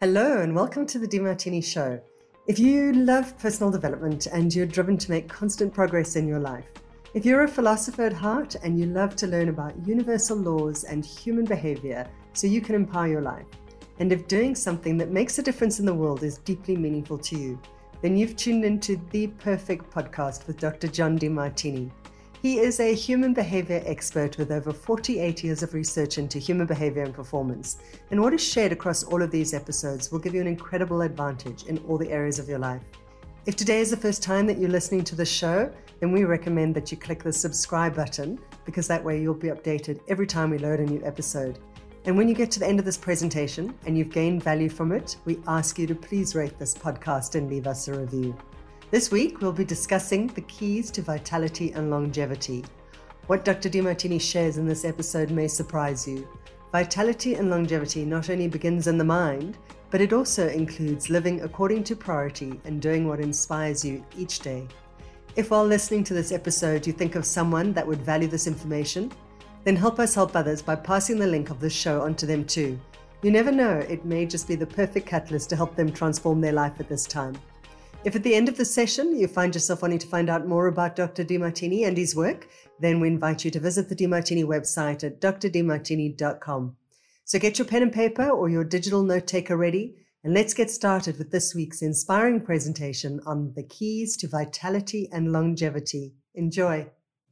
Hello and welcome to the DeMartini Show. If you love personal development and you're driven to make constant progress in your life, if you're a philosopher at heart and you love to learn about universal laws and human behavior so you can empower your life, and if doing something that makes a difference in the world is deeply meaningful to you, then you've tuned into the perfect podcast with Dr. John DeMartini. He is a human behavior expert with over 48 years of research into human behavior and performance. And what is shared across all of these episodes will give you an incredible advantage in all the areas of your life. If today is the first time that you're listening to the show, then we recommend that you click the subscribe button, because that way you'll be updated every time we load a new episode. And when you get to the end of this presentation and you've gained value from it, we ask you to please rate this podcast and leave us a review. This week, we'll be discussing the keys to vitality and longevity. What Dr. DeMartini shares in this episode may surprise you. Vitality and longevity not only begins in the mind, but it also includes living according to priority and doing what inspires you each day. If while listening to this episode you think of someone that would value this information, then help us help others by passing the link of this show onto them too. You never know, it may just be the perfect catalyst to help them transform their life at this time. If at the end of the session you find yourself wanting to find out more about Dr. DeMartini and his work, then we invite you to visit the DeMartini website at drdemartini.com. So get your pen and paper or your digital note taker ready, and let's get started with this week's inspiring presentation on the keys to vitality and longevity. Enjoy.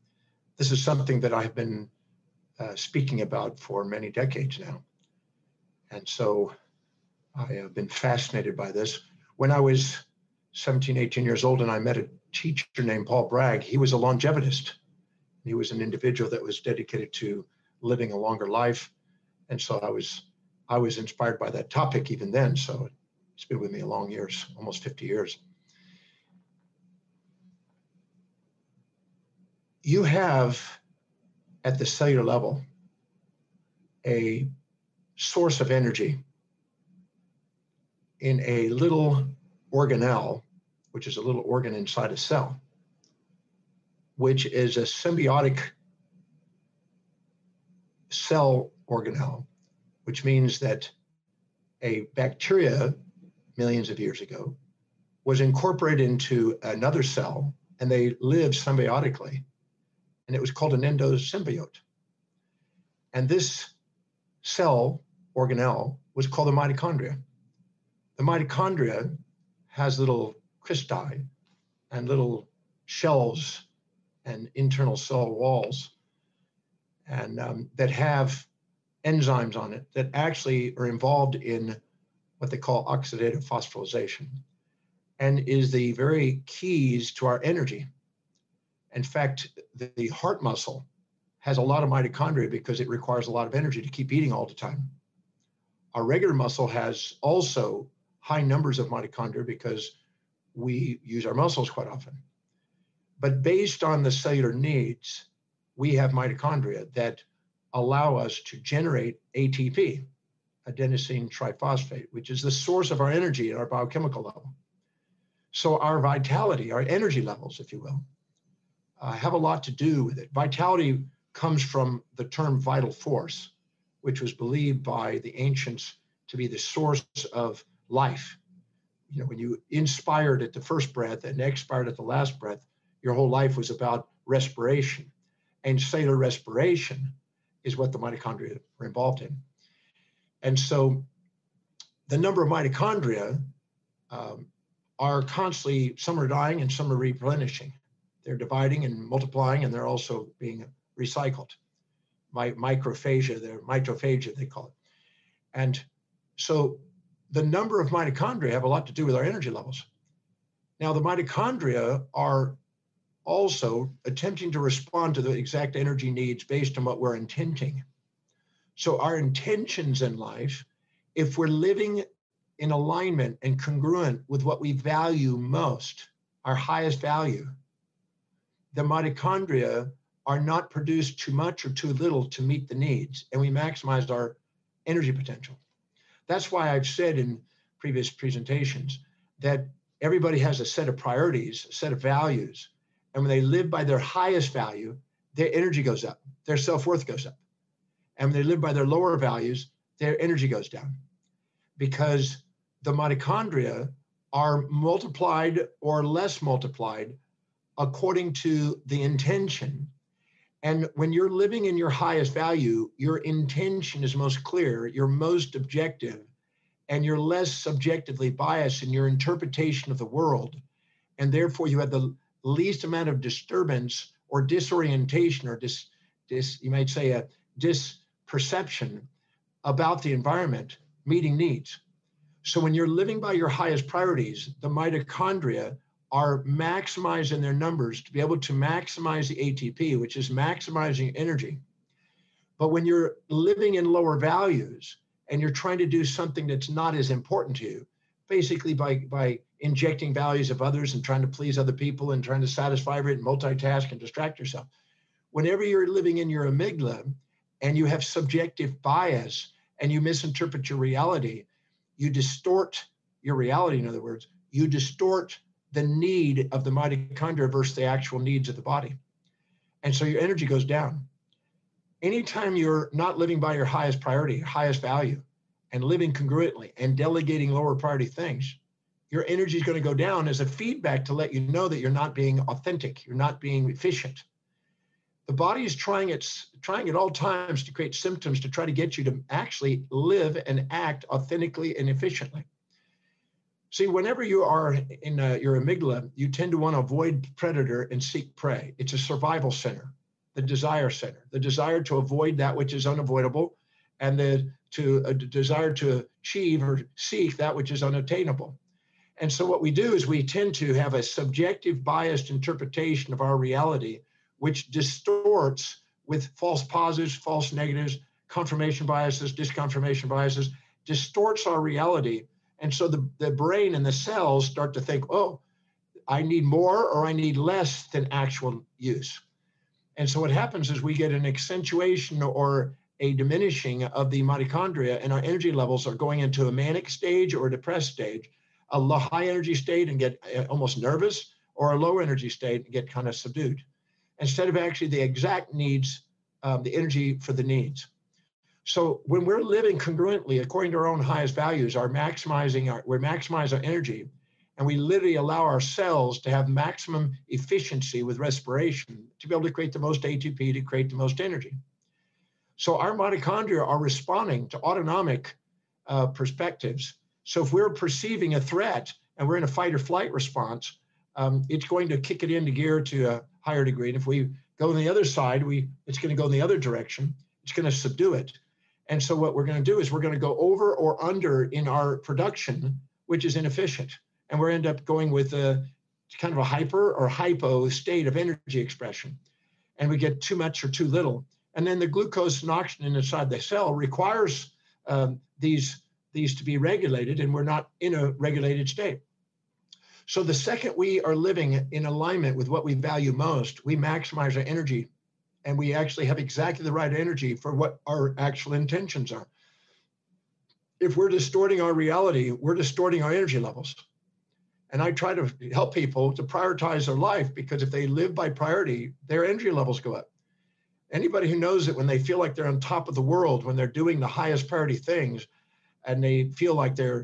This is something that I've been speaking about for many decades now. And so I have been fascinated by this. When I was 17, 18 years old, and I met a teacher named Paul Bragg. He was a longevitist. He was an individual that was dedicated to living a longer life. And so I was inspired by that topic even then. So it's been with me a long years, almost 50 years. You have, at the cellular level, a source of energy in a little organelle, which is a little organ inside a cell, which is a symbiotic cell organelle, which means that a bacteria millions of years ago was incorporated into another cell, and they lived symbiotically, and it was called an endosymbiote. And this cell organelle was called the mitochondria. The mitochondria has little cristae and little shells and internal cell walls, and that have enzymes on it that actually are involved in what they call oxidative phosphorylation, and is the very keys to our energy. In fact, the heart muscle has a lot of mitochondria because it requires a lot of energy to keep eating all the time. Our regular muscle has also high numbers of mitochondria because we use our muscles quite often. But based on the cellular needs, we have mitochondria that allow us to generate ATP, adenosine triphosphate, which is the source of our energy at our biochemical level. So our vitality, our energy levels, if you will, have a lot to do with it. Vitality comes from the term vital force, which was believed by the ancients to be the source of life. You know, when you inspired at the first breath and expired at the last breath, your whole life was about respiration. And cellular respiration is what the mitochondria are involved in. And so the number of mitochondria are constantly, some are dying and some are replenishing. They're dividing and multiplying, and they're also being recycled. Microphagia, they're mitophagia, they call it. And so the number of mitochondria have a lot to do with our energy levels. Now, the mitochondria are also attempting to respond to the exact energy needs based on what we're intending. So our intentions in life, if we're living in alignment and congruent with what we value most, our highest value, the mitochondria are not produced too much or too little to meet the needs, and we maximize our energy potential. That's why I've said in previous presentations that everybody has a set of priorities, a set of values, and when they live by their highest value, their energy goes up, their self-worth goes up. And when they live by their lower values, their energy goes down. Because the mitochondria are multiplied or less multiplied according to the intention. And when you're living in your highest value, your intention is most clear, you're most objective, and you're less subjectively biased in your interpretation of the world. And therefore, you have the least amount of disturbance or disorientation or you might say a disperception about the environment meeting needs. So when you're living by your highest priorities, the mitochondria are maximizing their numbers to be able to maximize the ATP, which is maximizing energy. But when you're living in lower values and you're trying to do something that's not as important to you, basically by injecting values of others and trying to please other people and trying to satisfy it and multitask and distract yourself, whenever you're living in your amygdala and you have subjective bias and you misinterpret your reality, you distort your reality. In other words, you distort the need of the mitochondria versus the actual needs of the body. And so your energy goes down. Anytime you're not living by your highest priority, highest value, and living congruently and delegating lower priority things, your energy is going to go down as a feedback to let you know that you're not being authentic, you're not being efficient. The body is trying at all times to create symptoms to try to get you to actually live and act authentically and efficiently. See, whenever you are in your amygdala, you tend to want to avoid predator and seek prey. It's a survival center, the desire center, the desire to avoid that which is unavoidable, and the desire to achieve or seek that which is unattainable. And so what we do is we tend to have a subjective biased interpretation of our reality, which distorts with false positives, false negatives, confirmation biases, disconfirmation biases, distorts our reality. And so the brain and the cells start to think, oh, I need more or I need less than actual use. And so what happens is we get an accentuation or a diminishing of the mitochondria, and our energy levels are going into a manic stage or a depressed stage, a high energy state and get almost nervous, or a low energy state and get kind of subdued, instead of actually the exact needs, the energy for the needs. So when we're living congruently according to our own highest values, we maximize our energy, and we literally allow our cells to have maximum efficiency with respiration to be able to create the most ATP to create the most energy. So our mitochondria are responding to autonomic perspectives. So if we're perceiving a threat and we're in a fight or flight response, it's going to kick it into gear to a higher degree. And if we go on the other side, it's going to go in the other direction. It's going to subdue it. And so what we're going to do is we're going to go over or under in our production, which is inefficient. And we end up going with a kind of a hyper or hypo state of energy expression. And we get too much or too little. And then the glucose and oxygen inside the cell requires these to be regulated, and we're not in a regulated state. So the second we are living in alignment with what we value most, we maximize our energy, and we actually have exactly the right energy for what our actual intentions are. If we're distorting our reality, we're distorting our energy levels. And I try to help people to prioritize their life, because if they live by priority, their energy levels go up. Anybody who knows that when they feel like they're on top of the world, when they're doing the highest priority things, and they feel like they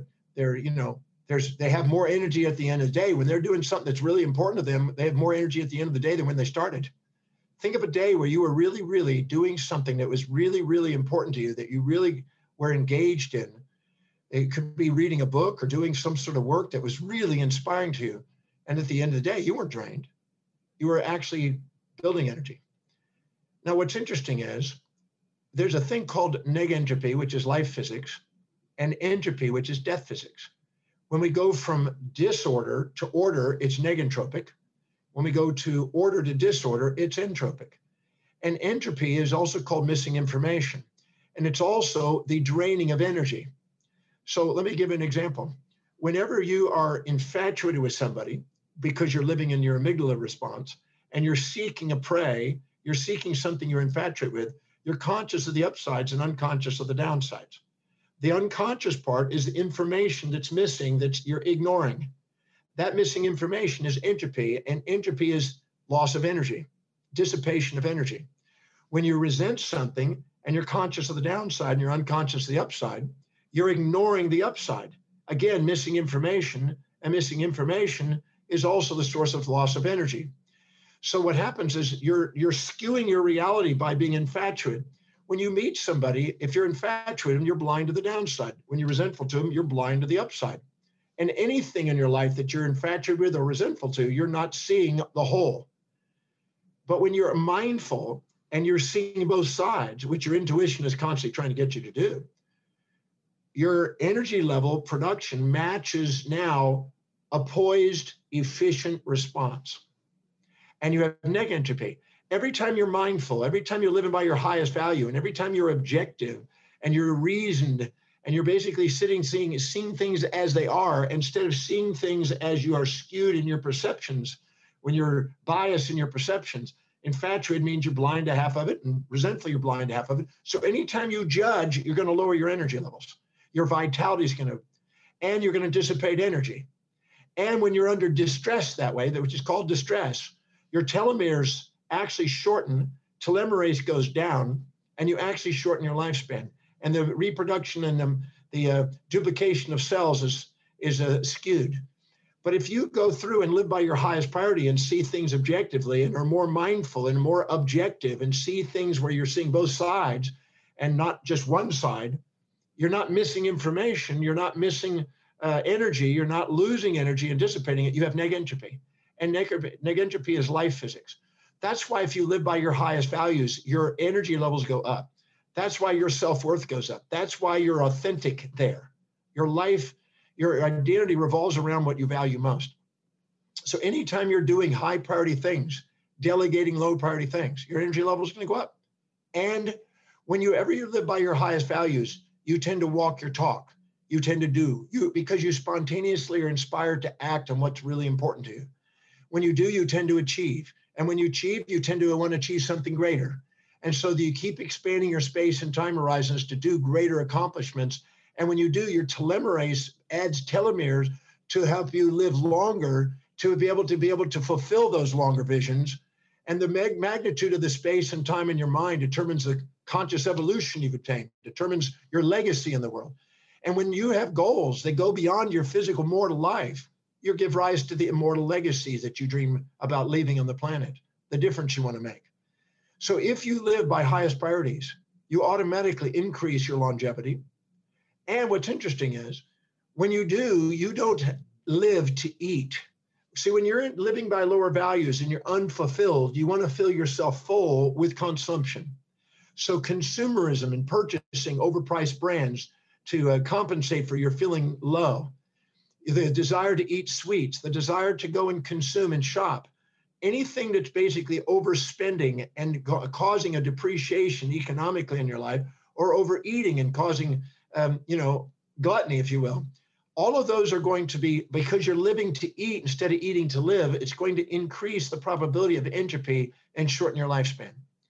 have more energy at the end of the day, when they're doing something that's really important to them, they have more energy at the end of the day than when they started. Think of a day where you were really, really doing something that was really, really important to you, that you really were engaged in. It could be reading a book or doing some sort of work that was really inspiring to you. And at the end of the day, you weren't drained. You were actually building energy. Now, what's interesting is there's a thing called negentropy, which is life physics, and entropy, which is death physics. When we go from disorder to order, it's negentropic. When we go to order to disorder, it's entropic. And entropy is also called missing information. And it's also the draining of energy. So let me give an example. Whenever you are infatuated with somebody because you're living in your amygdala response and you're seeking a prey, you're seeking something you're infatuated with, you're conscious of the upsides and unconscious of the downsides. The unconscious part is the information that's missing that you're ignoring. That missing information is entropy, and entropy is loss of energy, dissipation of energy. When you resent something and you're conscious of the downside and you're unconscious of the upside, you're ignoring the upside. again, missing information, and missing information is also the source of loss of energy. So what happens is you're skewing your reality by being infatuated. When you meet somebody, if you're infatuated, you're blind to the downside. When you're resentful to them, you're blind to the upside. And anything in your life that you're infatuated with or resentful to, you're not seeing the whole. But when you're mindful and you're seeing both sides, which your intuition is constantly trying to get you to do, your energy level production matches now a poised, efficient response. And you have negative entropy. Every time you're mindful, every time you're living by your highest value, and every time you're objective and you're reasoned and you're basically seeing things as they are instead of seeing things as you are skewed in your perceptions, when you're biased in your perceptions. Infatuated means you're blind to half of it, and resentful, you're blind to half of it. So anytime you judge, you're going to lower your energy levels. Your vitality is going to, and you're going to dissipate energy. And when you're under distress that way, which is called distress, your telomeres actually shorten, telomerase goes down, and you actually shorten your lifespan. And the reproduction and the duplication of cells is skewed. But if you go through and live by your highest priority and see things objectively and are more mindful and more objective and see things where you're seeing both sides and not just one side, you're not missing information, you're not missing energy, you're not losing energy and dissipating it, you have negative entropy. And negative entropy is life physics. That's why if you live by your highest values, your energy levels go up. That's why your self-worth goes up. That's why you're authentic there. Your life, your identity revolves around what you value most. So anytime you're doing high priority things, delegating low priority things, your energy level is going to go up. And whenever you live by your highest values, you tend to walk your talk. You tend to do, because you spontaneously are inspired to act on what's really important to you. When you do, you tend to achieve. And when you achieve, you tend to want to achieve something greater. And so you keep expanding your space and time horizons to do greater accomplishments. And when you do, your telomerase adds telomeres to help you live longer, to be able to fulfill those longer visions. And the magnitude of the space and time in your mind determines the conscious evolution you've attained, determines your legacy in the world. And when you have goals that go beyond your physical mortal life, you give rise to the immortal legacy that you dream about leaving on the planet, the difference you want to make. So if you live by highest priorities, you automatically increase your longevity. And what's interesting is when you do, you don't live to eat. See, when you're living by lower values and you're unfulfilled, you want to fill yourself full with consumption. So consumerism and purchasing overpriced brands to compensate for your feeling low, the desire to eat sweets, the desire to go and consume and shop, anything that's basically overspending and causing a depreciation economically in your life, or overeating and causing, gluttony, if you will. All of those are going to be, because you're living to eat instead of eating to live, it's going to increase the probability of entropy and shorten your lifespan.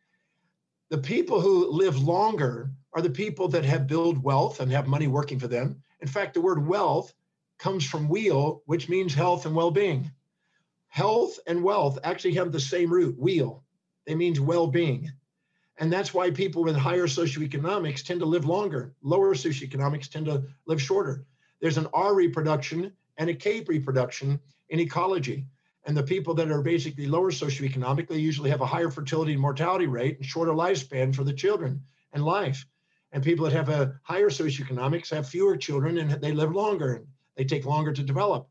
The people who live longer are the people that have built wealth and have money working for them. In fact, the word wealth comes from wheel, which means health and well-being. Health and wealth actually have the same root, wheel. It means well-being. And that's why people with higher socioeconomics tend to live longer. Lower socioeconomics tend to live shorter. There's an R reproduction and a K reproduction in ecology. And the people that are basically lower socioeconomically usually have a higher fertility and mortality rate and shorter lifespan for the children and life. And people that have a higher socioeconomics have fewer children and they live longer. They take longer to develop.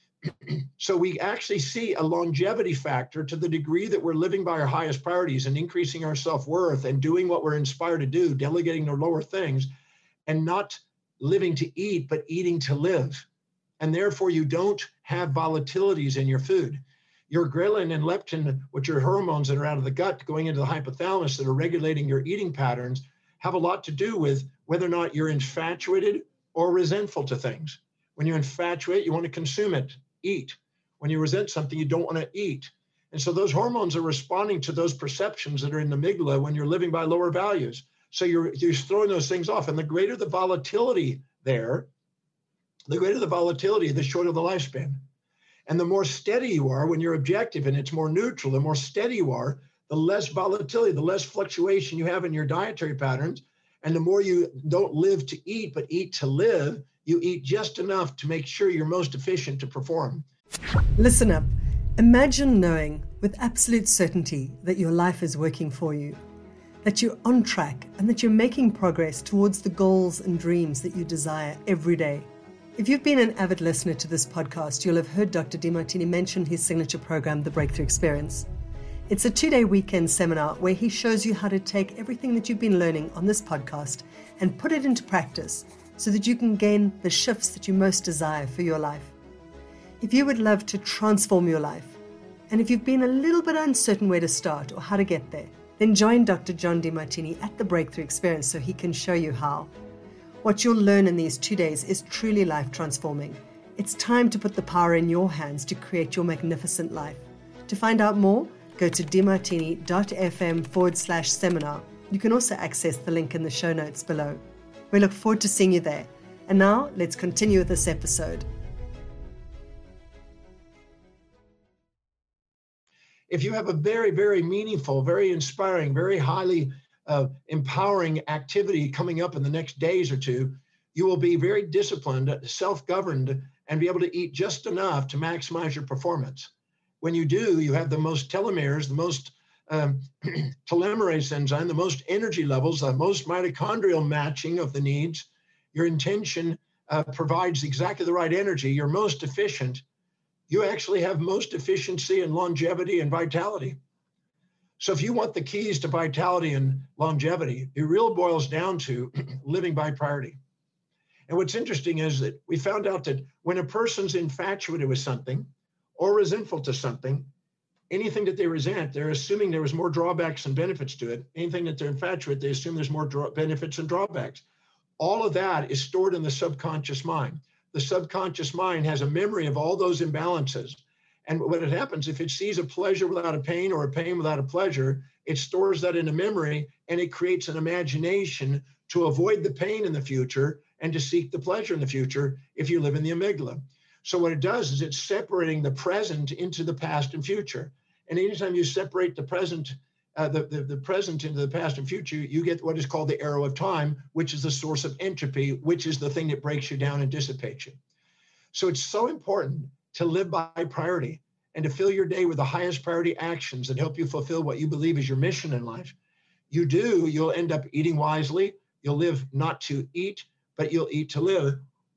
So we actually see a longevity factor to the degree that we're living by our highest priorities and increasing our self-worth and doing what we're inspired to do, delegating the lower things, and not living to eat, but eating to live. And therefore you don't have volatilities in your food. Your ghrelin and leptin, which are hormones that are out of the gut going into the hypothalamus that are regulating your eating patterns, have a lot to do with whether or not you're infatuated or resentful to things. When you're infatuated, you want to consume it, eat. When you resent something, you don't want to eat. And so those hormones are responding to those perceptions that are in the amygdala when you're living by lower values. So you're throwing those things off. And the greater the volatility there, the greater the volatility, the shorter the lifespan. And the more steady you are when you're objective and it's more neutral, the more steady you are, the less volatility, the less fluctuation you have in your dietary patterns. And the more you don't live to eat, but eat to live, You eat just enough to make sure you're most efficient to perform. Listen up. Imagine knowing with absolute certainty that your life is working for you, that you're on track, and that you're making progress towards the goals and dreams that you desire every day. If you've been an avid listener to this podcast, you'll have heard Dr. Demartini mention his signature program, The Breakthrough Experience. It's a 2-day weekend seminar where he shows you how to take everything that you've been learning on this podcast and put it into practice so that you can gain the shifts that you most desire for your life. If you would love to transform your life, and if you've been a little bit uncertain where to start or how to get there, then join Dr. John Demartini at The Breakthrough Experience so he can show you how. What you'll learn in these 2 days is truly life transforming. It's time to put the power in your hands to create your magnificent life. To find out more, go to demartini.fm/seminar. You can also access the link in the show notes below. We look forward to seeing you there. And now, let's continue with this episode. If you have a very, very meaningful, very inspiring, very highly empowering activity coming up in the next days or two, you will be very disciplined, self-governed, and be able to eat just enough to maximize your performance. When you do, you have the most telomeres, the most telomerase enzyme, the most energy levels, the most mitochondrial matching of the needs. Your intention provides exactly the right energy. You're most efficient. You actually have most efficiency and longevity and vitality. So if you want the keys to vitality and longevity, it really boils down to living by priority. And what's interesting is that we found out that when a person's infatuated with something or resentful to something, anything that they resent, they're assuming there was more drawbacks than benefits to it. Anything that they're infatuated, they assume there's more benefits and drawbacks. All of that is stored in the subconscious mind. The subconscious mind has a memory of all those imbalances. And what happens, if it sees a pleasure without a pain or a pain without a pleasure, it stores that in a memory and it creates an imagination to avoid the pain in the future and to seek the pleasure in the future if you live in the amygdala. So what it does is it's separating the present into the past and future. And anytime you separate the present, the present into the past and future, you get what is called the arrow of time, which is the source of entropy, which is the thing that breaks you down and dissipates you. So it's so important to live by priority and to fill your day with the highest priority actions that help you fulfill what you believe is your mission in life. You'll end up eating wisely. You'll live not to eat, but you'll eat to live.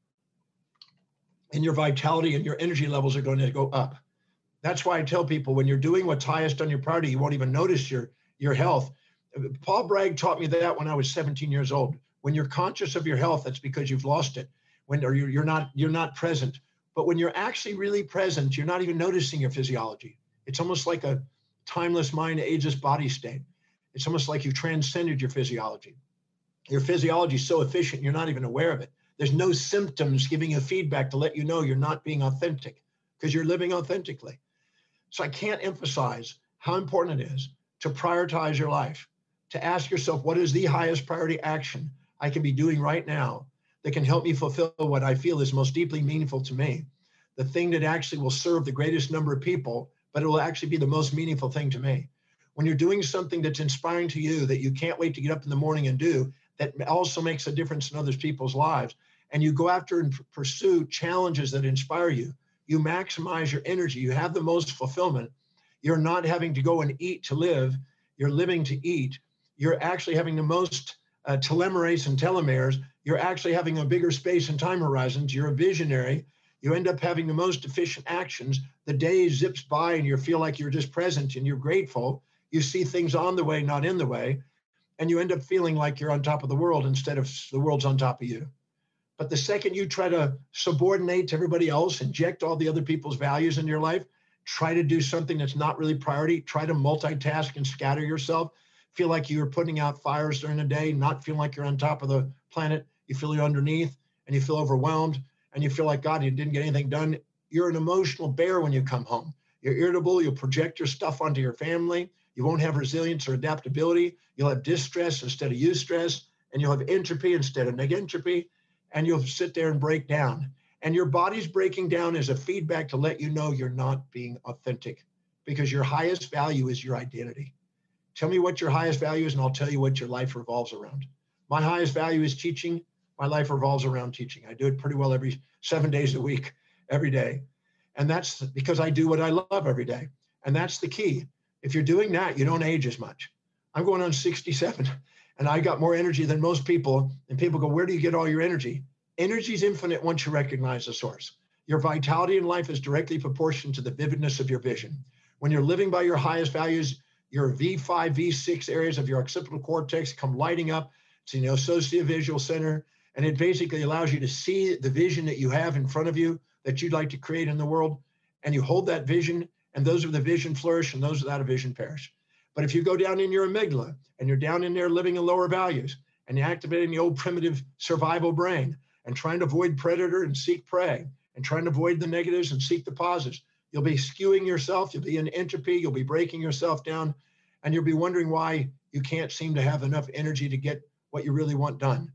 And your vitality and your energy levels are going to go up. That's why I tell people when you're doing what's highest on your priority, you won't even notice your health. Paul Bragg taught me that when I was 17 years old. When you're conscious of your health, that's because you've lost it. You're not present. But when you're actually really present, you're not even noticing your physiology. It's almost like a timeless mind, ageless body state. It's almost like you've transcended your physiology. Your physiology is so efficient, you're not even aware of it. There's no symptoms giving you feedback to let you know you're not being authentic because you're living authentically. So I can't emphasize how important it is to prioritize your life, to ask yourself, what is the highest priority action I can be doing right now that can help me fulfill what I feel is most deeply meaningful to me, the thing that actually will serve the greatest number of people, but it will actually be the most meaningful thing to me. When you're doing something that's inspiring to you, that you can't wait to get up in the morning and do, that also makes a difference in other people's lives, and you go after and pursue challenges that inspire you, you maximize your energy, you have the most fulfillment. You're not having to go and eat to live, you're living to eat. You're actually having the most telomerase and telomeres. You're actually having a bigger space and time horizons. You're a visionary. You end up having the most efficient actions. The day zips by and you feel like you're just present and you're grateful. You see things on the way, not in the way. And you end up feeling like you're on top of the world instead of the world's on top of you. But the second you try to subordinate to everybody else, inject all the other people's values in your life, try to do something that's not really priority, try to multitask and scatter yourself, feel like you're putting out fires during the day, not feeling like you're on top of the planet, you feel you're underneath and you feel overwhelmed and you feel like, God, you didn't get anything done. You're an emotional bear when you come home. You're irritable, you'll project your stuff onto your family, you won't have resilience or adaptability, you'll have distress instead of eustress, and you'll have entropy instead of negentropy, and you'll sit there and break down. And your body's breaking down as a feedback to let you know you're not being authentic because your highest value is your identity. Tell me what your highest value is and I'll tell you what your life revolves around. My highest value is teaching My life revolves around teaching. I do it pretty well every 7 days a week, every day. And that's because I do what I love every day. And that's the key. If you're doing that, you don't age as much. I'm going on 67 and I got more energy than most people. And people go, where do you get all your energy? Energy is infinite once you recognize the source. Your vitality in life is directly proportional to the vividness of your vision. When you're living by your highest values, your V5, V6 areas of your occipital cortex come lighting up to the associative visual center. And it basically allows you to see the vision that you have in front of you that you'd like to create in the world. And you hold that vision, and those with the vision flourish, and those without a vision perish. But if you go down in your amygdala and you're down in there living in lower values and you're activating the old primitive survival brain and trying to avoid predator and seek prey and trying to avoid the negatives and seek the positives, you'll be skewing yourself. You'll be in entropy. You'll be breaking yourself down. And you'll be wondering why you can't seem to have enough energy to get what you really want done.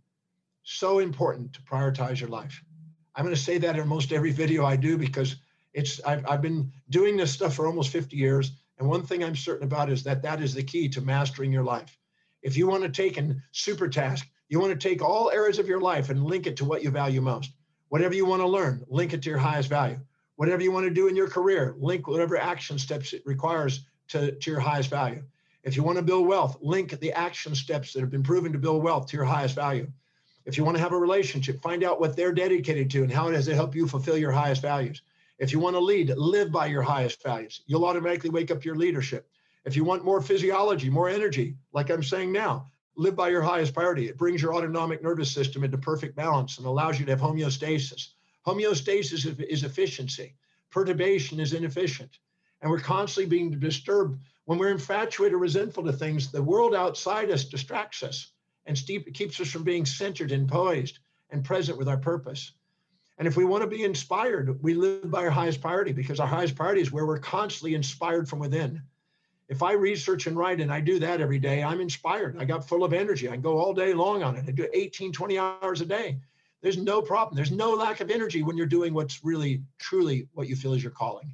So important to prioritize your life. I'm going to say that in almost every video I do because I've been doing this stuff for almost 50 years. And one thing I'm certain about is that that is the key to mastering your life. If you want to take and super task, you want to take all areas of your life and link it to what you value most. Whatever you want to learn, link it to your highest value. Whatever you want to do in your career, link whatever action steps it requires to your highest value. If you want to build wealth, link the action steps that have been proven to build wealth to your highest value. If you want to have a relationship, find out what they're dedicated to and how does it help you fulfill your highest values. If you want to lead, live by your highest values. You'll automatically wake up your leadership. If you want more physiology, more energy, like I'm saying now, live by your highest priority. It brings your autonomic nervous system into perfect balance and allows you to have homeostasis. Homeostasis is efficiency. Perturbation is inefficient. And we're constantly being disturbed. When we're infatuated or resentful to things, the world outside us distracts us and keeps us from being centered and poised and present with our purpose. And if we want to be inspired, we live by our highest priority because our highest priority is where we're constantly inspired from within. If I research and write, and I do that every day, I'm inspired. I got full of energy. I go all day long on it. I do 18, 20 hours a day. There's no problem. There's no lack of energy when you're doing what's really, truly what you feel is your calling.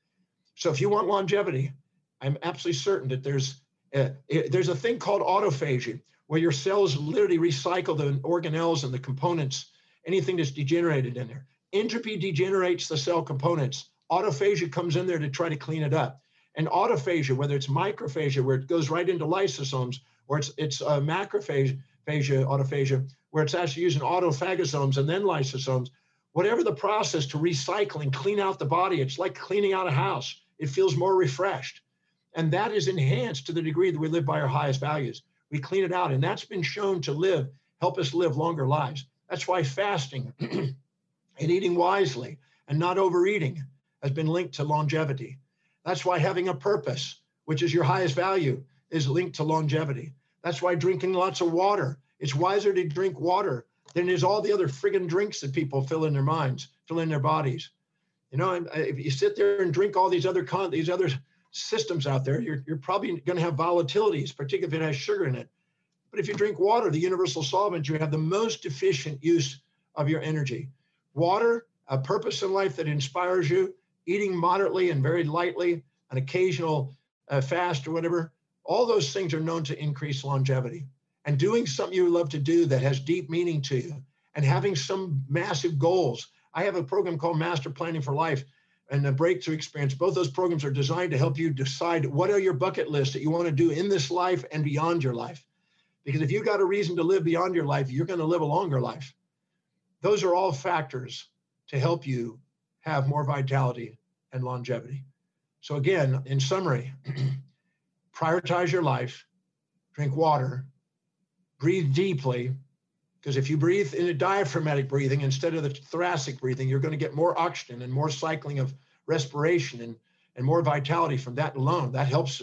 So if you want longevity, I'm absolutely certain that there's a thing called autophagy, where your cells literally recycle the organelles and the components, anything that's degenerated in there. Entropy degenerates the cell components. Autophagy comes in there to try to clean it up. And autophagy, whether it's microphagia, where it goes right into lysosomes, or it's macrophagia, autophagia, where it's actually using autophagosomes and then lysosomes, whatever the process to recycle and clean out the body, it's like cleaning out a house. It feels more refreshed. And that is enhanced to the degree that we live by our highest values. We clean it out, and that's been shown to help us live longer lives. That's why fasting and eating wisely and not overeating has been linked to longevity. That's why having a purpose, which is your highest value, is linked to longevity. That's why drinking lots of water. It's wiser to drink water than is all the other friggin' drinks that people fill in their minds, fill in their bodies. You know, if you sit there and drink all these other systems out there, you're probably going to have volatilities, particularly if it has sugar in it. But if you drink water, the universal solvent, you have the most efficient use of your energy. Water, a purpose in life that inspires you, eating moderately and very lightly, an occasional fast or whatever, all those things are known to increase longevity. And doing something you love to do that has deep meaning to you and having some massive goals. I have a program called Master Planning for Life and the Breakthrough Experience. Both those programs are designed to help you decide what are your bucket lists that you want to do in this life and beyond your life. Because if you've got a reason to live beyond your life, you're going to live a longer life. Those are all factors to help you have more vitality and longevity. So again, in summary, prioritize your life, drink water, breathe deeply, because if you breathe in a diaphragmatic breathing instead of the thoracic breathing, you're going to get more oxygen and more cycling of respiration and more vitality from that alone. That helps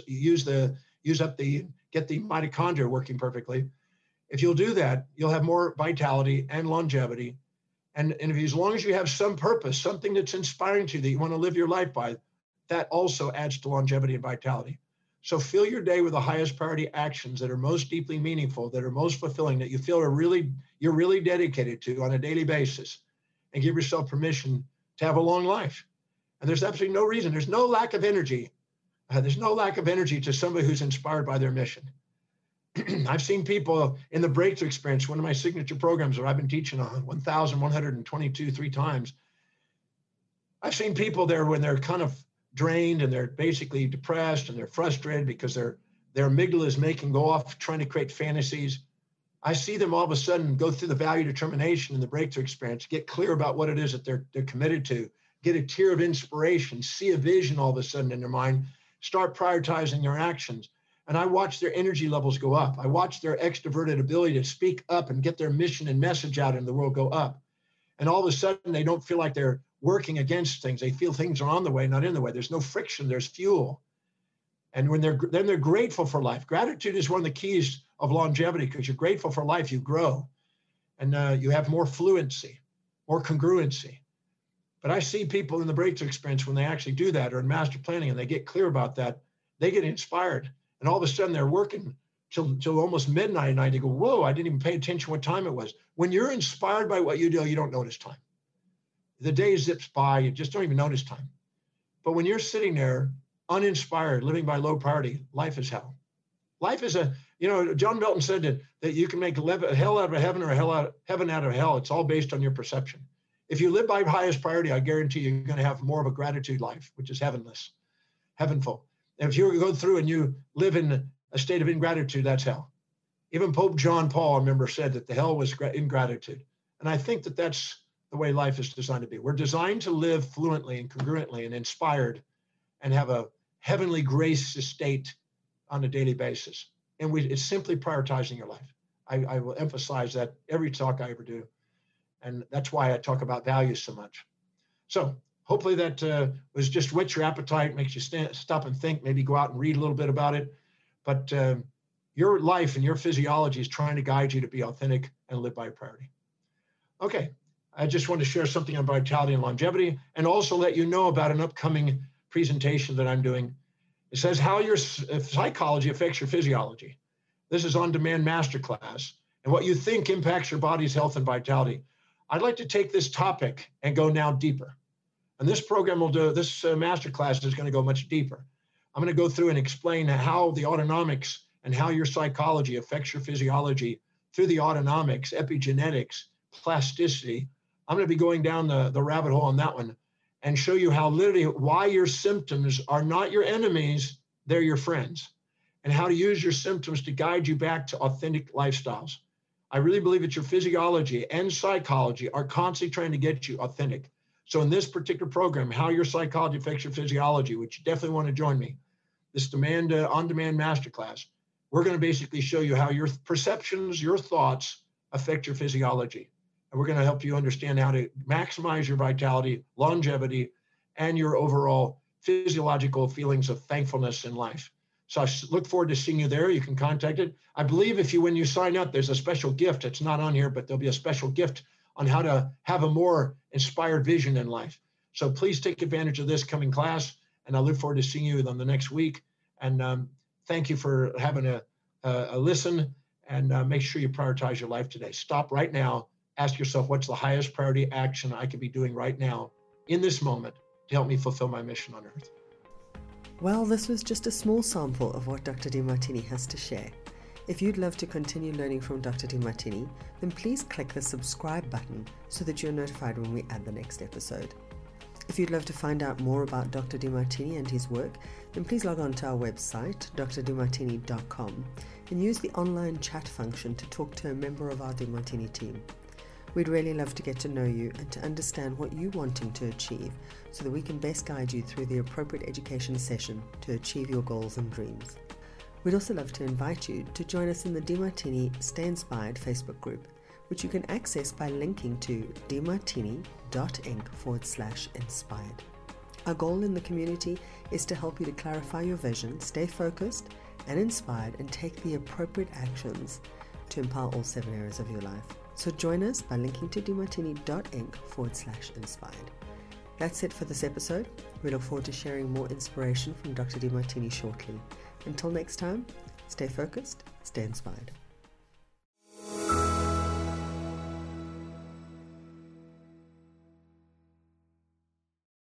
get the mitochondria working perfectly. If you'll do that, you'll have more vitality and longevity. And as long as you have some purpose, something that's inspiring to you that you want to live your life by, that also adds to longevity and vitality. So fill your day with the highest priority actions that are most deeply meaningful, that are most fulfilling, that you feel you're really dedicated to on a daily basis, and give yourself permission to have a long life. And there's absolutely no reason. There's no lack of energy. There's no lack of energy to somebody who's inspired by their mission. I've seen people in the breakthrough experience, one of my signature programs that I've been teaching on 1,122 3 times. I've seen people there when they're kind of drained and they're basically depressed and they're frustrated because their amygdala is go off trying to create fantasies. I see them all of a sudden go through the value determination in the breakthrough experience, get clear about what it is that they're committed to, get a tear of inspiration, see a vision all of a sudden in their mind, start prioritizing their actions. And I watch their energy levels go up. I watch their extroverted ability to speak up and get their mission and message out in the world go up. And all of a sudden, they don't feel like they're working against things. They feel things are on the way, not in the way. There's no friction, there's fuel. And when they're grateful for life. Gratitude is one of the keys of longevity, because you're grateful for life, you grow. And you have more fluency, more congruency. But I see people in the breakthrough experience, when they actually do that, or in master planning, and they get clear about that, they get inspired. And all of a sudden they're working till almost midnight at night. They go, whoa, I didn't even pay attention what time it was. When you're inspired by what you do, you don't notice time. The day zips by, you just don't even notice time. But when you're sitting there uninspired, living by low priority, life is hell. Life is John Milton said that you can make a hell out of heaven or heaven out of hell. It's all based on your perception. If you live by highest priority, I guarantee you're going to have more of a gratitude life, which is heavenless, heavenful. And if you go through and you live in a state of ingratitude, that's hell. Even Pope John Paul, I remember, said that the hell was ingratitude. And I think that that's the way life is designed to be. We're designed to live fluently and congruently and inspired and have a heavenly grace state on a daily basis. And it's simply prioritizing your life. I will emphasize that every talk I ever do. And that's why I talk about values so much. So hopefully that was just whets your appetite, makes you stop and think, maybe go out and read a little bit about it. But your life and your physiology is trying to guide you to be authentic and live by priority. Okay, I just want to share something on vitality and longevity, and also let you know about an upcoming presentation that I'm doing. It says how your psychology affects your physiology. This is on-demand masterclass, and what you think impacts your body's health and vitality. I'd like to take this topic and go now deeper. And this program this masterclass is going to go much deeper. I'm going to go through and explain how the autonomics and how your psychology affects your physiology through the autonomics, epigenetics, plasticity. I'm going to be going down the rabbit hole on that one and show you how literally why your symptoms are not your enemies, they're your friends, and how to use your symptoms to guide you back to authentic lifestyles. I really believe that your physiology and psychology are constantly trying to get you authentic. So in this particular program, how your psychology affects your physiology, which you definitely want to join me, this on-demand masterclass, we're going to basically show you how your perceptions, your thoughts affect your physiology. And we're going to help you understand how to maximize your vitality, longevity, and your overall physiological feelings of thankfulness in life. So I look forward to seeing you there. You can contact it. I believe when you sign up, there's a special gift. It's not on here, but there'll be a special gift on how to have a more inspired vision in life. So please take advantage of this coming class, and I look forward to seeing you on the next week. And thank you for having a listen, and make sure you prioritize your life today. Stop right now. Ask yourself, what's the highest priority action I could be doing right now in this moment to help me fulfill my mission on earth? Well, this was just a small sample of what Dr. Demartini has to share. If you'd love to continue learning from Dr. Demartini, then please click the subscribe button so that you're notified when we add the next episode. If you'd love to find out more about Dr. Demartini and his work, then please log on to our website, drdemartini.com, and use the online chat function to talk to a member of our Demartini team. We'd really love to get to know you and to understand what you're wanting to achieve so that we can best guide you through the appropriate education session to achieve your goals and dreams. We'd also love to invite you to join us in the Demartini Stay Inspired Facebook group, which you can access by linking to demartini.inc/inspired. Our goal in the community is to help you to clarify your vision, stay focused and inspired, and take the appropriate actions to empower all 7 areas of your life. So join us by linking to demartini.inc/inspired. That's it for this episode. We look forward to sharing more inspiration from Dr. Demartini shortly. Until next time, stay focused, stay inspired.